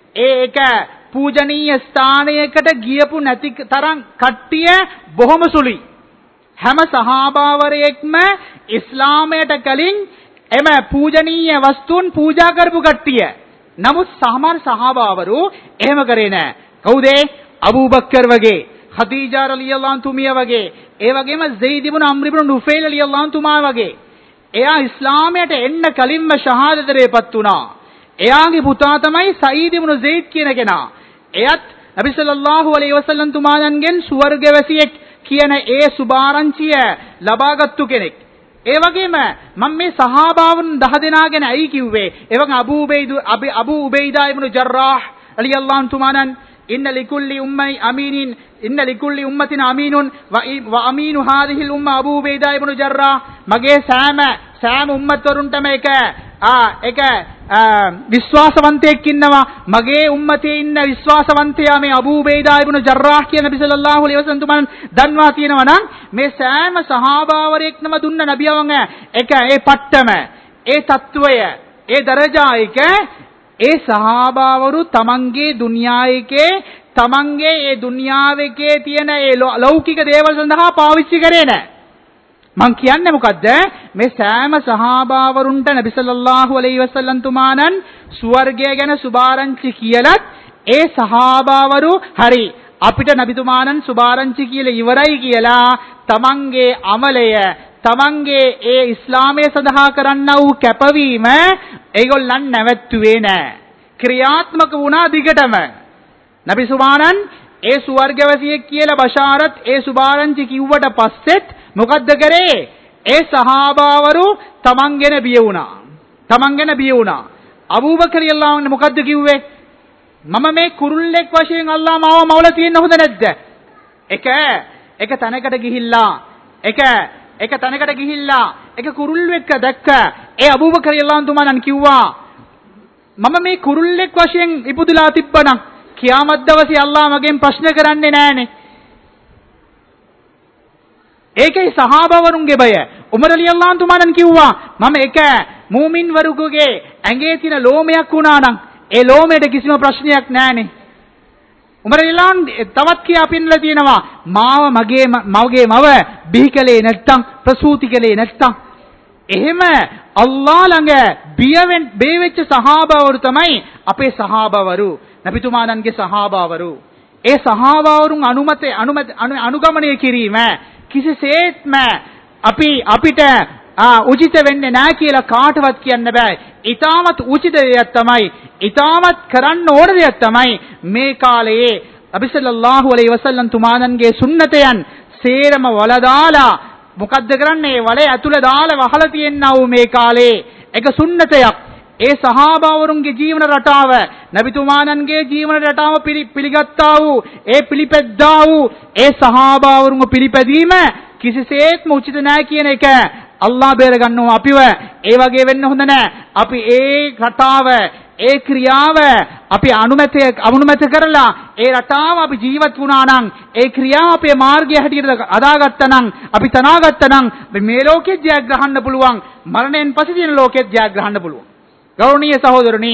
ඒක පූජනීය ස්ථානයකට ගියපු නැති තරම් කට්ටිය බොහොම සුළුයි. හැම සහාබාවරයෙක්ම ඉස්ලාමයට කලින් එම පූජනීය වස්තුන් පූජා කරපු කට්ටිය. නමුත් සාමාන්‍ය සහාබාවරු එහෙම කරේ නැහැ. කවුද? අබූ බක්කර් වගේ, ඛදීජා රලියල්ලාහු අන්හා වගේ, ඒ වගේම සයිද් ඉබ්නු අම්ර් ඉබ්නු නුෆෛල් රලියල්ලාහු අන්හා වගේ. එයා ඉස්ලාමයට එන්න කලින්ම ෂහාදතරේපත් වුණා. එයාගේ පුතා තමයි සঈද් ඉබ්නු සයිද් කියන කෙනා. එයත් නබි සල්ලල්ලාහු අලයිහි වසල්ලම් තුමාණන්ගෙන් ස්වර්ගවැසියෙක් කියන ඒ සුභාරංචිය ලබාගත්තු කෙනෙක්. ඒ වගේම මම මේ සහාබාවන් දහ දෙනා ගැන ඇයි කිව්වේ? ඒ වගේ අබූ උබෛද් අබූ උබෛදා ඉබ්නු ජර්රාහ් රලියල්ලාහු අන්හු තුමාණන් ඉන්න ලිකුල්ලි උම්මයි අමීනින් ඉන්න ලිකුල්ලි උම්මතින් අමීනුන් ව අමීනු හාදිහිල් උම්ම අබූ උබෛදා ඉබ්නු ජර්රාහ්. මගේ සෑම සෑම උම්මතවරුන්ටම එක ආ එක විශ්වාසවන්තයෙක් ඉන්නවා. මගේ උම්මතේ ඉන්න විශ්වාසවන්තයා මේ අබූ උබෛදා ඉබ්නු ජර්රාහ් කියන නබි සල්ලල්ලාහු අලයිහි වසල්ලම් තුමන් දන්වා තියෙනවා නම් මේ සෑම සහාබාවරයෙක්නම දුන්න නබියවංග එක ඒ පට්ටම ඒ තත්වය ඒ දරජා එක ඒ සහාබාවරු තමන්ගේ දුන්යායකේ තමන්ගේ ඒ දුන්යාවකේ තියෙන ඒ ලෞකික දේවල් සඳහා පාවිච්චි කරේ නැහැ. මං කියන්නේ මොකද්ද? මේ සෑම සහාබාවරුන්ට නබි සල්ලල්ලාහු අලයිහි වසල්ලම් තුමාණන් ස්වර්ගය ගැන සුභාරංචි කියලත් ඒ සහාබාවරු හරි අපිට නබිතුමාණන් සුභාරංචි කියලා ඉවරයි කියලා තමන්ගේ අමලය තමන්ගේ ඒ ඉස්ලාමය සඳහා කරන්නා වූ කැපවීම ඒගොල්ලන් නැවැත්තුවේ නැහැ. ක්‍රියාත්මක වුණා දිගටම. නබි සුභානන් ඒ ස්වර්ගවැසියෙක් කියලා බෂාරත් ඒ සුභාරංචි කිව්වට පස්සෙත් මොකද්ද කරේ? ඒ සහාබාවරු තමන් ගැන බිය වුණා. තමන් ගැන බිය වුණා. අබූ බකර් රලියල්ලාහු අන්හු මොකද්ද කිව්වේ? මම මේ කුරුල්ලෙක් වශයෙන් අල්ලාහ මාව මවලා තියෙන්න හොඳ නැද්ද? එක එක තැනකට ගිහිල්ලා එක එක තැනකට ගිහිල්ලා එක කුරුල්ලෙක් දැක්ක. ඒ අබූ බකර් රලියල්ලාහු අන්හු මනන් කිව්වා මම මේ කුරුල්ලෙක් වශයෙන් ඉපදුලා තිබ්බනම් කියාමත් දවසේ අල්ලාහ මගෙන් ප්‍රශ්න කරන්නේ නැහනේ. ඒකේ සහාබවරුන්ගේ බය. උමර් රලියල්ලාහු අන්හු මනන් කිව්වා මම එක මූමින් වරුගේ ඇඟේ තියෙන ලෝමයක් වුණා නම් ඒ ලෝමයට කිසිම ප්‍රශ්නයක් නැහනේ. උමර් රලියල්ලාහු තවත් කියා පින්නලා තියෙනවා මාව මගේ මවගේ මව බිහි කලේ නැත්තම් ප්‍රසූති කලේ නැත්තම් එහෙම අල්ලාහ ළඟ බියවෙන් බේවෙච්ච සහාබවරු තමයි අපේ සහාබවරු නබිතුමාණන්ගේ සහාබවරු. ඒ සහාබවරුන් අනුමත අනුමත අනුගමනය කිරීම කිසිසේත්ම අපි අපිට උචිත වෙන්නේ නැහැ කියලා කාටවත් කියන්න බෑ. ඊටමත් උචිත දෙයක් තමයි ඊටමත් කරන්න ඕන දෙයක් තමයි මේ කාලයේ නබි සල්ලල්ලාහු අලයිහි වසල්ලම් තුමාණන්ගේ සුන්නතයන් සේරම වලදාලා මොකද්ද කරන්නේ? වලේ ඇතුළේ දාලා වහලා තියෙනා වූ මේ කාලේ එක සුන්නතයක් ඒ සහාබාවරුන්ගේ ජීවන රටාව නබිතුමාණන්ගේ ජීවන රටාව පිළිගත්තා වූ ඒ පිළිපැද්දා වූ ඒ සහාබාවරුන්ව පිළිපැදීම කිසිසේත්ම උචිත නැහැ කියන එක අල්ලාහ බේර ගන්නවා අපිව. ඒ වගේ වෙන්න හොඳ නැහැ. අපි ඒ රටාව ඒ ක්‍රියාව අපි අනුමැතය අනුමැත කරලා ඒ රටාව අපි ජීවත් වුණා නම් ඒ ක්‍රියාව අපේ මාර්ගය හැටියට අදාගත්තා නම් අපි තනාගත්තා නම් මේ ලෝකෙත් ජයග්‍රහන්න පුළුවන්, මරණයෙන් පස්සේ තියෙන ලෝකෙත් ජයග්‍රහන්න පුළුවන්. ගෞරවනීය සහෝදරනි,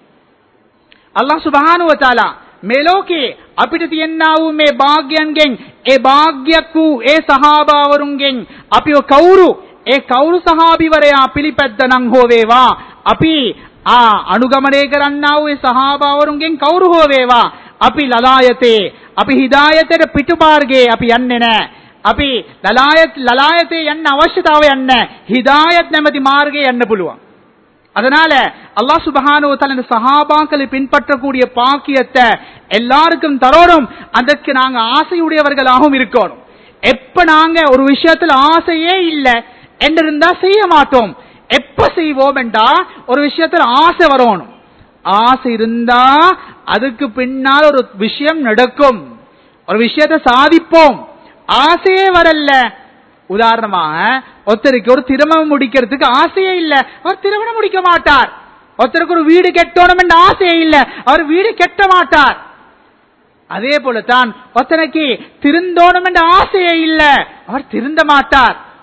අල්ලාහ් සුබ්හානහු වතාලා මේ ලෝකේ අපිට තියෙනා වූ මේ වාග්යන්ගෙන් ඒ වාග්යක් වූ ඒ සහාබාවරුන්ගෙන් අපිව කවුරු ඒ කවුරු සහාබිවරයා පිළිපැද්දනම් හෝ වේවා අපි ආ අනුගමනය කරන්නා වූ ඒ සහාබාවරුන්ගෙන් කවුරු හෝ වේවා අපි ලලායතේ අපි හිදායතේ පිටුමාර්ගයේ අපි යන්නේ නැහැ. අපි ලලායත් ලලායතේ යන්න අවශ්‍යතාවයක් නැහැ. හිදායත් නැමැති මාර්ගයේ යන්න පුළුවන්. அதனால அல்லாஹ் சுப்ஹானஹு வ தஆலா இந்த சஹாபாக்களை பின்பற்றக்கூடிய பாக்கியத்தை எல்லாருக்கும் தரோடும். அதற்கு நாங்க ஆசையுடையவர்களாகவும் இருக்கணும். எப்ப நாங்க ஒரு விஷயத்துல ஆசையே இல்லை என்றிருந்தா செய்ய மாட்டோம். எப்ப செய்வோம் என்றா ஒரு விஷயத்துல ஆசை வரணும். ஆசை இருந்தா அதுக்கு பின்னால் ஒரு விஷயம் நடக்கும், ஒரு விஷயத்தை சாதிப்போம். ஆசையே வரல. உதாரணமாக ஒருத்தருக்கு ஒரு திருமணம் முடிக்கிறதுக்கு ஆசையே இல்ல, அவர் திருமணம் முடிக்க மாட்டார். ஒருத்தருக்கு ஒரு வீடு கட்டணும் என்ற ஆசையே இல்ல, அவர் வீடு கட்ட மாட்டார். அதே போலத்தான் ஒருத்தனுக்கு திருந்தோணும் என்ற ஆசையே இல்ல, அவர் திருந்த மாட்டார்.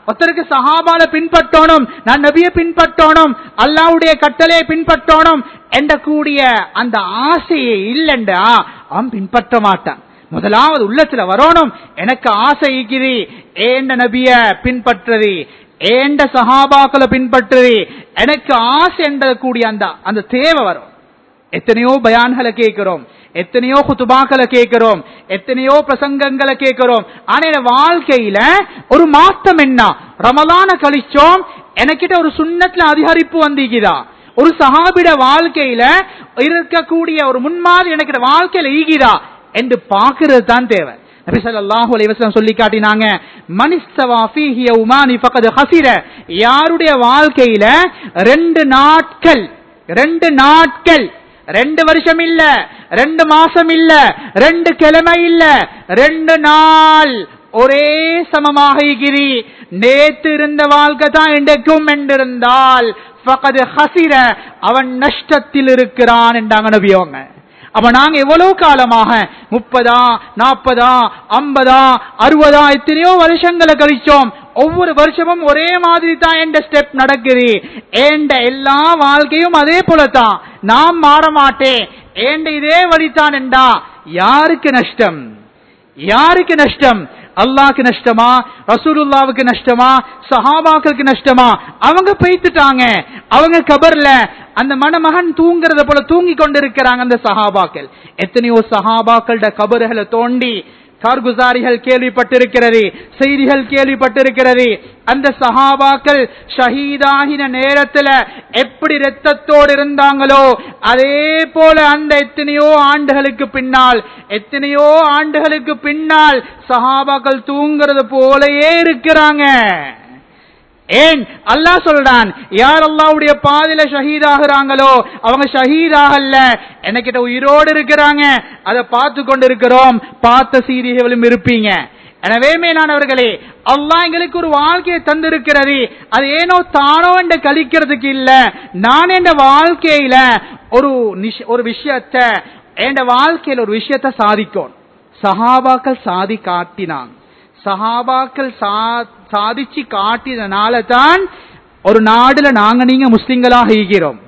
ஒருத்தருக்கு சஹாபால பின்பற்றணும், நான் நபியை பின்பற்றணும், அல்லாஹ்வுடைய கட்டளையை பின்பற்றணும் என்ற கூடிய அந்த ஆசையை இல்லைண்டா அவன் பின்பற்ற மாட்டான். முதலாவது உள்ளத்துல வரணும், எனக்கு ஆசை இருக்குது ஏண்ட நபிய பின்பற்றுறது, ஏண்ட சஹாபாக்களை பின்பற்றுறது, எனக்கு ஆசை என்ற கூடிய அந்த அந்த தேவை வரும். எத்தனையோ பயான்களை கேட்கிறோம், எத்தனையோ குத்துபாக்களை கேட்கிறோம், எத்தனையோ பிரசங்கங்களை கேட்கிறோம். ஆனா வாழ்க்கையில ஒரு மாற்றம் என்ன? ரமலான கழிச்சோம், எனக்கிட்ட ஒரு சுன்னத்துல அதிகரிப்பு வந்திக்குதா? ஒரு சஹாபிட வாழ்க்கையில இருக்கக்கூடிய ஒரு முன்மாதிரி எனக்கு வாழ்க்கையில ஈகிதா என்று பார்க்கிறது தான் தேவை. நபி ஸல்லல்லாஹு அலைஹி வஸல்லம் சொல்லி காட்டினாங்க, மனிஸ்தவா ஃபீஹி யௌமானி ஃபகத் ஹஸிர. யாருடைய வாழ்க்கையில ரெண்டு நாட்கள் ரெண்டு நாட்கள் ரெண்டு வருஷம் இல்ல, ரெண்டு மாசம் இல்ல, ரெண்டு கிழமை இல்ல, ரெண்டு நாள் ஒரே சமமாக இருக்கிறி, நேற்று இருந்த வாழ்க்கை தான் இன்றைக்கும் என்றிருந்தால் ஃபகத் ஹஸிர, அவன் நஷ்டத்தில் இருக்கிறான் என்றாங்க நபி அவங்க. அப்ப நாங்க எவ்வளவு காலமாக முப்பதா நாற்பதா ஐம்பதா அறுபதா எத்தனையோ வருஷங்களை கழிச்சோம். ஒவ்வொரு வருஷமும் ஒரே மாதிரி தான் என்ற ஸ்டெப் நடக்குது. ஏண்ட எல்லா வாழ்க்கையும் அதே போலத்தான், நாம் மாற மாட்டேன், ஏண்ட இதே வழிதான் என்றா யாருக்கு நஷ்டம்? யாருக்கு நஷ்டம்? அல்லாஹ்க்கு நஷ்டமா? ரசூலுல்லாஹ்வுக்கு நஷ்டமா? சஹாபாக்களுக்கு நஷ்டமா? அவங்க போய்த்துட்டாங்க, அவங்க கபர்ல அந்த மணமகன் தூங்குறத போல தூங்கி கொண்டிருக்கிறாங்க அந்த சஹாபாக்கள். எத்தனையோ சஹாபாக்களோட கபர்களை தோண்டி கார்குசாரிகள் கேள்விப்பட்டிருக்கிறது, செய்திகள் கேள்விப்பட்டிருக்கிறது. அந்த சஹாபாக்கள் ஷஹீதாகின நேரத்துல எப்படி இரத்தத்தோடு இருந்தாங்களோ அதே போல அந்த எத்தனையோ ஆண்டுகளுக்கு பின்னால் எத்தனையோ ஆண்டுகளுக்கு பின்னால் சஹாபாக்கள் தூங்குறது போலயே இருக்கிறாங்க. ஏன் அல்லாஹ் சொல்றான், யார் அல்லாஹ்வுடைய பாதையில ஷஹீதாகிறாங்களோ அவங்க ஷஹீதாகல்ல, எனக்கிட்ட உயிரோடு இருக்கிறாங்க, அதை பார்த்து கொண்டிருக்கிறோம், பார்த்த சீரியர்களும் இருப்பீங்க. எனவே மேலானவர்களே, அல்லாஹ் எங்களுக்கு ஒரு வாழ்க்கையை தந்திருக்கிறது, அது ஏனோ தானோ என்று கழிக்கிறதுக்கு இல்ல. நான் என் வாழ்க்கையில ஒரு ஒரு விஷயத்தை என் வாழ்க்கையில ஒரு விஷயத்தை சாதிக்கும். சஹாபாக்கள் சாதி காட்டினாங்க, சஹாபாக்கள் சாதிச்சு காட்டினால தான் ஒரு நாடுல நாங்க நீங்க முஸ்லிம்களாக இருக்கிறோம்.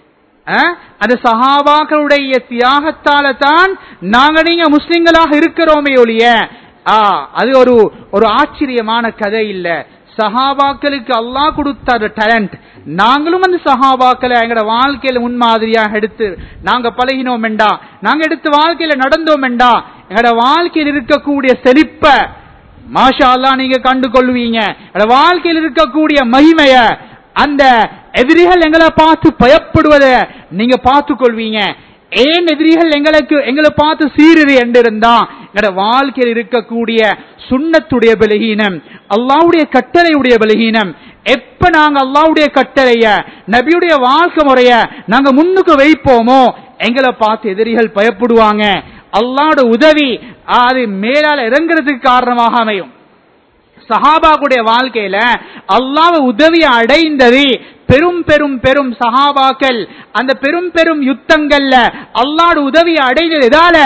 அந்த சஹாபாக்களுடைய தியாகத்தால தான் நாங்க நீங்க முஸ்லிம்களாக இருக்கிறோமே ஒழிய அது ஒரு ஒரு ஆச்சரியமான கதை இல்ல. சஹாபாக்களுக்கு அல்லாஹ் கொடுத்த டேலண்ட், நாங்களும் அந்த சஹாபாக்களை எங்களோட வாழ்க்கையில முன்மாதிரியாக எடுத்து நாங்க பழகினோம் என்றா, நாங்க எடுத்து வாழ்க்கையில நடந்தோம் என்றா, எங்களோட வாழ்க்கையில் இருக்கக்கூடிய செழிப்ப மாஷா அல்லாஹ் நீங்க கண்டு கொள்வீங்க. வாழ்க்கையில் இருக்கக்கூடிய மகிமைய, அந்த எதிரிகள் எங்களை பார்த்து பயப்படுவதை நீங்க பார்த்து கொள்வீங்க. ஏன் எதிரிகள் எங்களுக்கு எங்களை பார்த்து சீருது என்று இருந்தா எங்களோட வாழ்க்கையில் இருக்கக்கூடிய சுன்னத்துடைய பலகீனம், அல்லாஹ்வுடைய கட்டளையுடைய பலகீனம். எப்ப நாங்க அல்லாஹ்வுடைய கட்டளைய நபியுடைய வாழ்க்கை முறைய நாங்க முன்னுக்கு வைப்போமோ எங்களை பார்த்து எதிரிகள் பயப்படுவாங்க. அல்லாஹ்வோட உதவி அது மேலால இறங்குறதுக்கு காரணமாக அமையும். சஹாபாக்குடைய வாழ்க்கையில அல்லாஹ் உதவி அடைந்தது பெரும் பெரும் பெரும் சஹாபாக்கள் அந்த பெரும் பெரும் யுத்தங்கள்ல அல்லாஹ்வோட உதவி அடைந்தது எதால?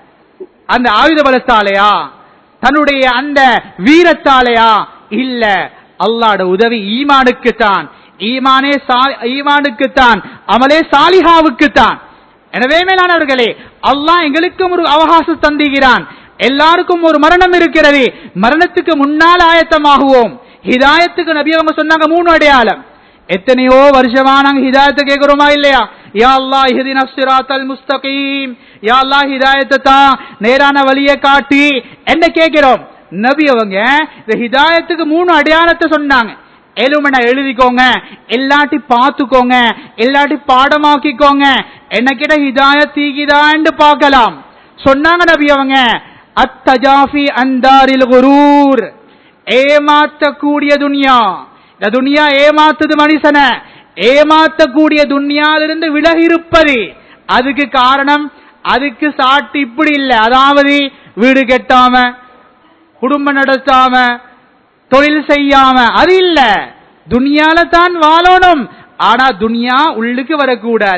அந்த ஆயுத பலத்தாலையா, தன்னுடைய அந்த வீரத்தாலையா? இல்ல, அல்லாஹ்வோட உதவி ஈமானுக்குத்தான். ஈமானே ஈமானுக்குத்தான், அமலே சாலிஹாவுக்குத்தான். எனவே மேலானவர்களே, அல்லாஹ் எங்களுக்கும் ஒரு அவகாசம் தந்துகிறான். எல்லாருக்கும் ஒரு மரணம் இருக்கிறது, மரணத்துக்கு முன்னால் ஆயத்தமாகுவோம். ஹிதாயத்துக்கு நபி அவங்க சொன்னாங்க மூணு அடையாளம். எத்தனையோ வருஷமா நாங்க ஹிதாயத்தை கேட்கிறோமா இல்லையா? யா அல்லாஹ் இஹ்தினஸ் ஸிராத்தல் முஸ்தகீம், யா அல்லாஹ் ஹிதாயத்தை தா, நேரான வழியை காட்டி என்ன கேட்கிறோம். நபி அவங்க இந்த ஹிதாயத்துக்கு மூணு அடையாளத்தை சொன்னாங்க. எழுமன எழுதிக்கோங்க, எல்லாட்டி பார்த்துக்கோங்க, எல்லாட்டி பாடமாக்கிக்கோங்க, என்ன கிட்ட ஹிதாயத் தீகிதான்னு பார்க்கலாம் சொன்னாங்க நபி அவங்க. அத்தஜாஃபி அன்தாரில் குரூர், ஏமாத்தக்கூடிய துன்யா. இந்த துன்யா ஏமாத்துது மனுஷன, ஏமாத்தக்கூடிய துன்யாலிருந்து விலகி இருப்பது. அதுக்கு காரணம், அதுக்கு சாட்டு இப்படி இல்லை. அதாவது வீடு கட்டாம, குடும்பம் நடத்தாம, தொழில் செய்யாம, அது இல்ல. துன்யால தான் வாழணும், ஆனா துன்யா உள்ளுக்கு வரக்கூடாது.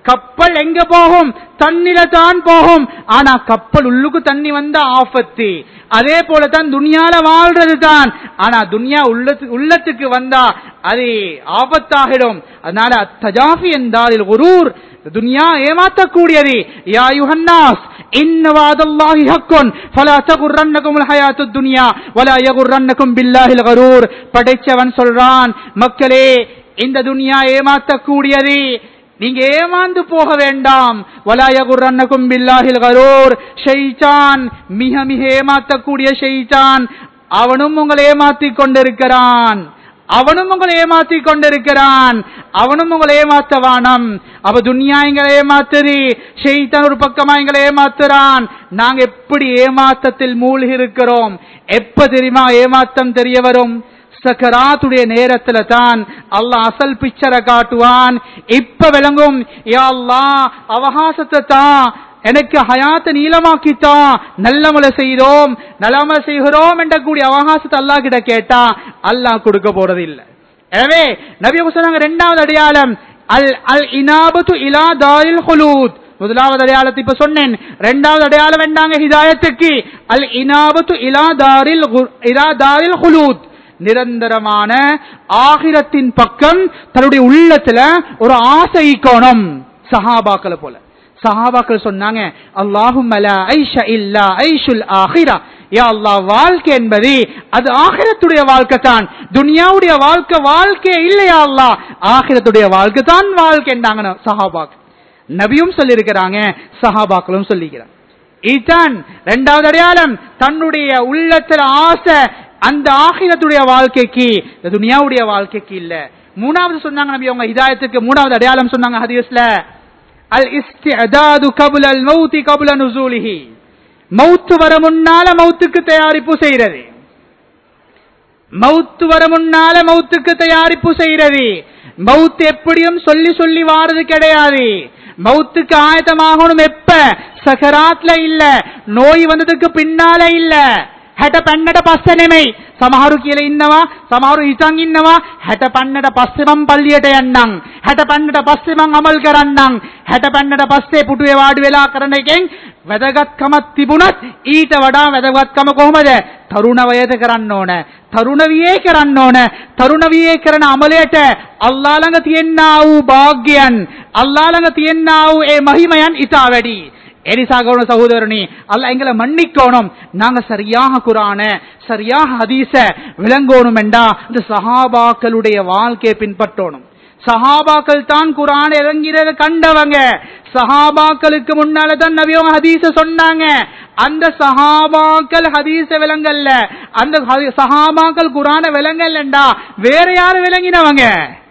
கப்பல் எங்க போகும்? தண்ணில தான் போகும். ஆனா கப்பல் உள்ளுக்கு தண்ணி வந்த ஆபத்து. அதே போலதான் துனியால வாழ்றது தான். ஆனா துனியா உள்ளத்துக்கு உள்ளத்துக்கு வந்தா அது ஆபத்தாகிடும். அதனால தஜாஃபி என்றால் குரூர், துனியா ஏமாற்றக்கூடியது. யா யுஹன்னாஸ் இன்ன வஅதல்லாஹி ஹக்குன் ஃபலா தகுர்ரன்னகுமுல் ஹயாத்துத் துன்யா வலா யகுர்ரன்னகும் பில்லாஹில் கரூர். படைச்சவன் சொல்றான், மக்களே இந்த துனியா ஏமாற்றக்கூடியது, நீங்க ஏமாந்து போக வேண்டாம். வலா யகுர்ரன்னகும் பில்லாஹில் கரூர். ஷைத்தான் மிக மிக ஏமாற்றக்கூடிய ஷைத்தான், அவனும் உங்களை ஏமாற்றிக் கொண்டிருக்கிறான். அவனும் உங்களை ஏமாற்றி கொண்டிருக்கிறான். அவனும் உங்களை ஏமாத்தவானம். அப்ப துன்யா எங்களை ஏமாத்துது, ஷைத்தான் ஒரு பக்கமா எங்களை ஏமாத்துறான். நாங்க எப்படி ஏமாற்றத்தில் மூழ்கி இருக்கிறோம்? எப்ப தெரியுமா ஏமாற்றம் தெரிய வரும்? சக்கராத்துடைய நேரத்துல தான் அல்லாஹ் அசல் பிக்சரை காட்டுவான். இப்ப விளங்கும், யா அல்லாஹ் அவகாசத்தை தான், எனக்கு ஹயாத்தை நீளமாக்கிட்டா, நல்லமலை செய்தோம் நல்லமலை செய்கிறோம் என்ற கூடிய அவகாசத்தை அல்லாஹ் கிட்ட கேட்டா அல்லாஹ் கொடுக்க போறது இல்லை. எனவே நபி சொன்னாங்க இரண்டாவது அடையாளம் அல் அல் இனாபத்து இலா தாரில் ஹுலூத். முதலாவது அடையாளத்தை இப்ப சொன்னேன். இரண்டாவது அடையாளம் வேண்டாங்க ஹிதாயத்துக்கு அல் இனாபத்து இலா தாரில் இலா தாரில் ஹுலூத். நிரந்தரமான ஆகிரத்தின் பக்கம் தன்னுடைய உள்ளத்துல ஒரு ஆசை கோணம். சஹாபாக்களை போல சஹாபாக்கள் சொன்னாங்க, அல்லாஹும்ம லா ஐஷ இல்லா ஐஷுல் ஆகிரா. யா அல்லாஹ், வாழ்க்கை என்பது அது ஆகிரத்துடைய வாழ்க்கை தான். துனியாவுடைய வாழ்க்கை வாழ்க்கை இல்லையா அல்லாஹ், ஆகிரத்துடைய வாழ்க்கை தான் வாழ்க்கை என்றாங்க சஹாபாக்கள். நபியும் சொல்லி இருக்கிறாங்க, சஹாபாக்களும் சொல்லிக்கிறாங்க. இதுதான் இரண்டாவது அடையாளம். தன்னுடைய உள்ளத்துல ஆசை அந்த ஆகிரத்துடைய வாழ்க்கைக்கு, துனியாவுடைய வாழ்க்கைக்கு இல்ல. மூணாவது சொன்னாங்க நபி அவங்க ஹிதாயத்துக்கு மூணாவது அடையாளம் சொன்னாங்க ஹதீஸ்ல, அல் இஸ்திஅதாது கப்ல அல் மௌத் கப்ல நுஸூலிஹி. மௌத் வர முன்னால மௌத்துக்கு தயாரிப்பு செய்யறது. மௌத் வர முன்னால மௌத்துக்கு தயாரிப்பு செய்யறது. மௌத் எப்படியும் சொல்லி சொல்லி வாரது கிடையாது. மௌத்துக்கு ஆயத்தமாகணும் எப்ப? சகராத்ல இல்ல, நோய் வந்ததுக்கு பின்னால இல்ல. හැට පන්නට පස්සේ නෙමෙයි. සමහරු කියලා ඉන්නවා, සමහරු හිතන් ඉන්නවා හැට පන්නට පස්සේ මම පල්ලියට යන්නම්, හැට පන්නට පස්සේ මම අමල් කරන්නම්, හැට පන්නට පස්සේ පුටුවේ වාඩි වෙලා කරන එකෙන් වැදගත්කමක් තිබුණත් ඊට වඩා වැදගත්කම කොහොමද? තරුණ වයස කරන්න ඕන, තරුණ වියේ කරන්න ඕන. තරුණ වියේ කරන අමලයට අල්ලාහ ළඟ තියෙනා වූ වාග්යයන්, අල්ලාහ ළඟ තියෙනා වූ ඒ මහිමයන් ඉතා වැඩි. எரிசாகோன சகோதரனே, அல்லாஹ் எங்களை மன்னிக்கணும். நாங்க சரியாக குர்ஆன சரியாக ஹதீஸ விளங்கணும் என்றா இந்த சஹாபாக்களுடைய வாழ்க்கையை பின்பற்றணும். சஹாபாக்கள் தான் குர்ஆன் இறங்கிறத கண்டவங்க. சஹாபாக்களுக்கு முன்னால தான் நபி அவங்க ஹதீஸ சொன்னாங்க. அந்த சஹாபாக்கள் ஹதீஸ விளங்கல்ல, அந்த சஹாபாக்கள் குர்ஆனை விளங்கல்லண்டா வேற யாரு விளங்கினவங்க?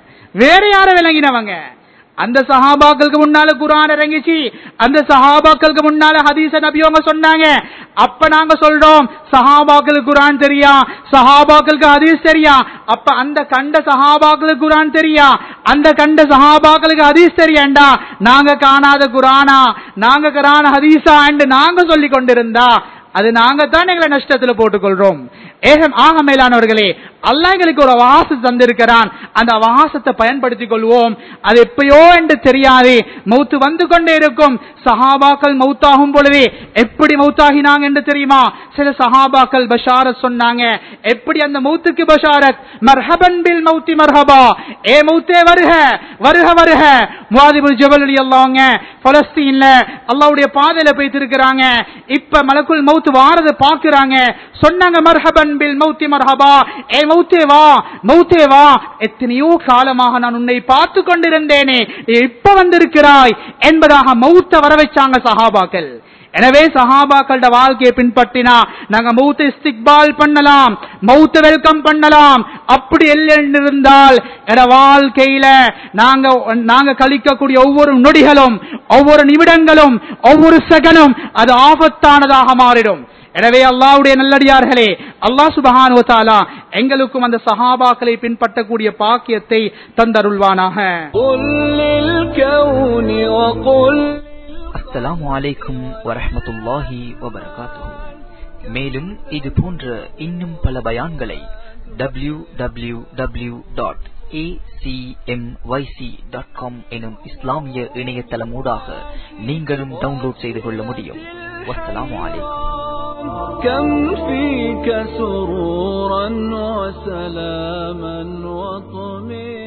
வேற யாரு விளங்கினவங்க? அந்த சஹாபாக்களுக்கு முன்னால குர்ஆன் இறங்கிச்சு, அந்த சஹாபாக்களுக்கு முன்னால ஹதீஸ நபி அவங்க சொன்னாங்க. அப்ப நாங்க சொல்றோம் சஹாபாக்களுக்கு குர்ஆன் தெரியா, சஹாபாக்களுக்கு ஹதீஸ் தெரியா. அப்ப அந்த கண்ட சஹாபாக்களுக்கு குர்ஆன் தெரியா, அந்த கண்ட சஹாபாக்களுக்கு ஹதீஸ் தெரியாண்டா நாங்க காணாத குர்ஆனா, நாங்க காணாத ஹதீஸா என்று நாங்க சொல்லி கொண்டிருந்தா அது நாங்க தான் எங்களை நஷ்டத்துல போட்டுக் கொள்றோம். ஏகம் ஆக மேலானவர்களே, அல்லாஹ் எங்களுக்கு ஒரு அவகாசம் தந்திருக்கிறான். அந்த அவகாசத்தை பயன்படுத்திக் கொள்வோம். அது எப்பயோ என்று தெரியாது, மௌத்து வந்து கொண்டே இருக்கும். சஹாபாக்கள் மௌத்தாகும் பொழுது எப்படி மௌத்தாகினாங்க என்று தெரியுமா? சில சஹாபாக்கள் பஷாரத் சொன்னாங்க. எப்படி அந்த மௌத்துக்கு பஷாரத்? மர்ஹபன் பில் மௌத்தி மர்ஹபா, ஏ மௌத்தே வருக வருக வருக. முஆத் இப்னு ஜபல் ரலியல்லாஹு அன்ஹு பலஸ்தீன்ல அல்லாஹ்வுடைய பாதையில போயிட்டு இருக்காங்க. இப்ப மலக்குல் மௌத் வாரத பாக்குறாங்க. சொன்னாங்க மர்ஹபன் பில் மௌத்தி மர்ஹபா, ஏ மௌத்தே வா மௌத்தே வா, எத்தனையோ காலமாக நான் உன்னை பார்த்து கொண்டிருந்தேனே, இப்ப வந்திருக்கிறாய் என்பதாக மௌத்த வர வச்சாங்க சஹாபாக்கள். எனவே சஹாபாக்களோட வாழ்க்கையை பின்பற்றினா நாங்க மௌத்தை இஸ்திக்பால் பண்ணலாம், மௌத்தை வெல்கம் பண்ணலாம். அப்படி இருந்தால் எட வாழ்க்கையில நாங்க நாங்க கழிக்கக்கூடிய ஒவ்வொரு நொடிகளும், ஒவ்வொரு நிமிடங்களும், ஒவ்வொரு செகண்டும் அது ஆபத்தானதாக மாறிடும். எனவே அல்லாஹ்வுடைய நல்லடியார்களே, அல்லாஹ் சுப்ஹானஹு வ தஆலா எங்களுக்கும் அந்த சஹாபாக்களை பின்பற்றக்கூடிய பாக்கியத்தை தந்தருள்வானாக. அஸ்ஸலாமு அலைக்கும் வரஹ்மத்துல்லாஹி வபரகாத்துஹு. மேலும் இது போன்ற இன்னும் பல பயான்களை W W W dot A C M Y C dot com எனும் இஸ்லாமிய இணையதளமூடாக நீங்களும் டவுன்லோட் செய்து கொள்ள முடியும். வஸ்ஸலாமு அலைக்கும். كم فيك سرورا وسلاما وطمئنانا